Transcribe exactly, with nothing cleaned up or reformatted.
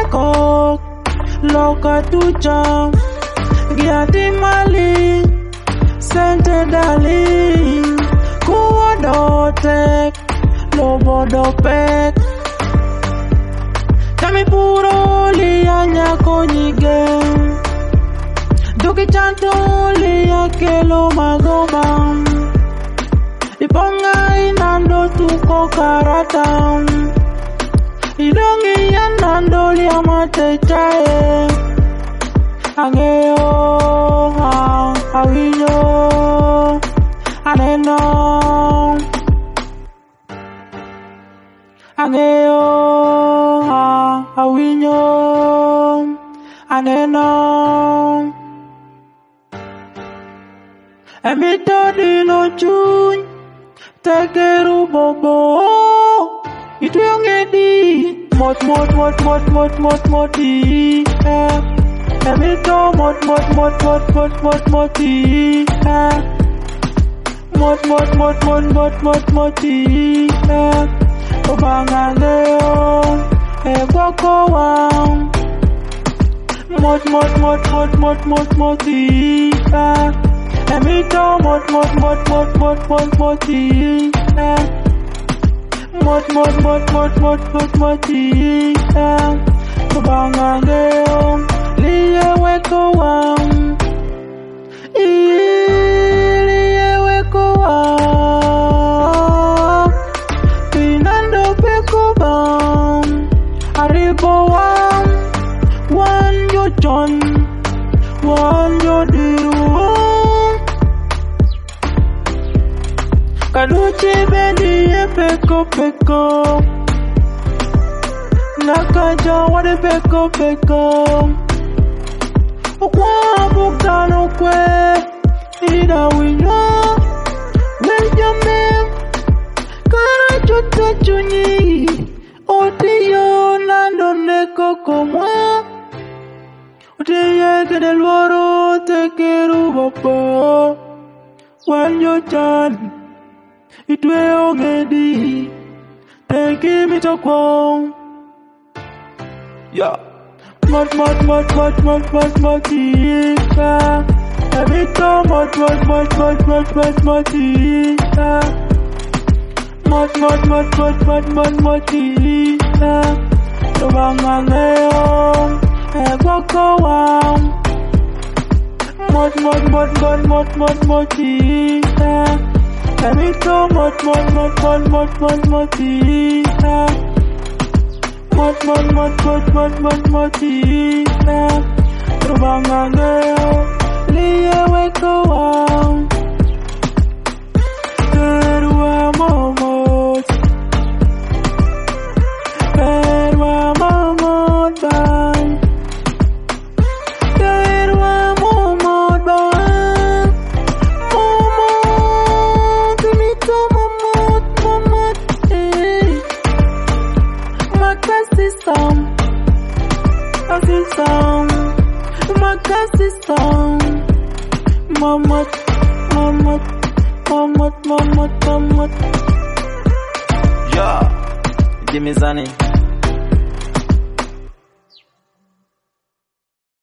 ko loka tucha giati mali sente dali kuwa dotek lobo dopek kami puro lianya konyige duki chanto liya kelo magobam iponga inando tuko karatam idongi yanando liya matechae angeo ha awinyo aneno angeo ha awinyo aneno emito dino chuny tekeru bobo ituyongedi mot mot mot mot mot mot mot i emito mot mot mot mot mot mot mot i mot mot mot mot mot mot mot i obangangeo egwako wang mot mot mot mot mot mot mot i emito mot mot mot mot mot mot mot i mot mot mot mot mot mot mot i obangangeo liye weko wang liye weko wang pinando peko bang aribo wang wan yo john wan yo diru kanuchi bendi e peko peko nakaja wade peko peko okwa bukano kwe ida winyo benjamin kara chuta chunyi otiyo nando neko komwa otiye kede luoro tekeru bobo wanyo chan itwe ogedi teki mitokwong yeah mot mot mot mot mot mot mot ika emito mot mot mot mot mot mot mot ika mot mot mot mot mot mot mot ika obangangeo egwako wang mot mot mot mot mot mot mot ika emito mot mot mot mot mot mot mot ika mot mot mot mot mot mot mot ika obangangeo liye weko wang terwa momot terwa momot bang terwa momot bang momot pinito momot momot eh makasi sam makasi sam makasi sam momot momot momot momot momot yeah Jimmy Zani